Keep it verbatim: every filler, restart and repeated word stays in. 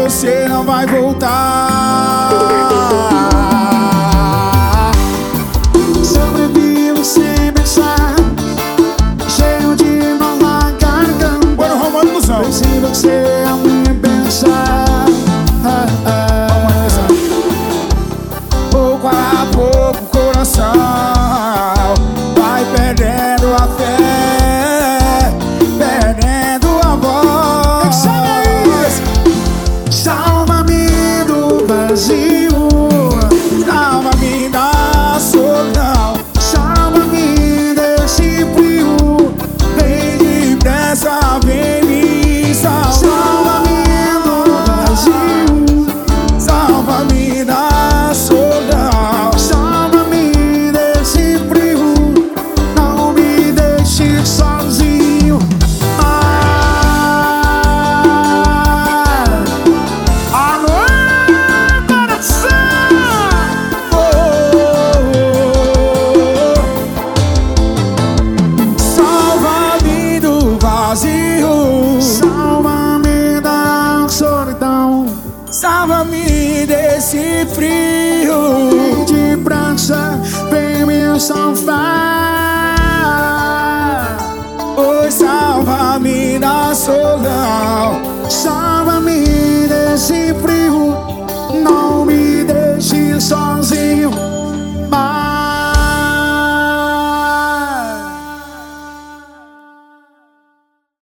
você não vai voltar. Sobrevivo sem pensar, cheio de nó na garganta. Bora, românticozão. Vê se você a me pensar. ah, ah. Pouco a pouco o coração vai perdendo a fé, perdendo a voz. Salva-me do vazio, salva-me da solidão, salva-me desse frio. vem depressa, vem me salvar. Salva-me do vazio, salva-me da solidão, salva-me desse frio. Não me deixe sozinho. Alô, coração! oh, salva-me do vazio, Salva-me da solidão, salva-me desse frio. vem depressa, vem me salvar. Oi, salva-me da solidão, Salva-me desse frio, não me deixe sozinho.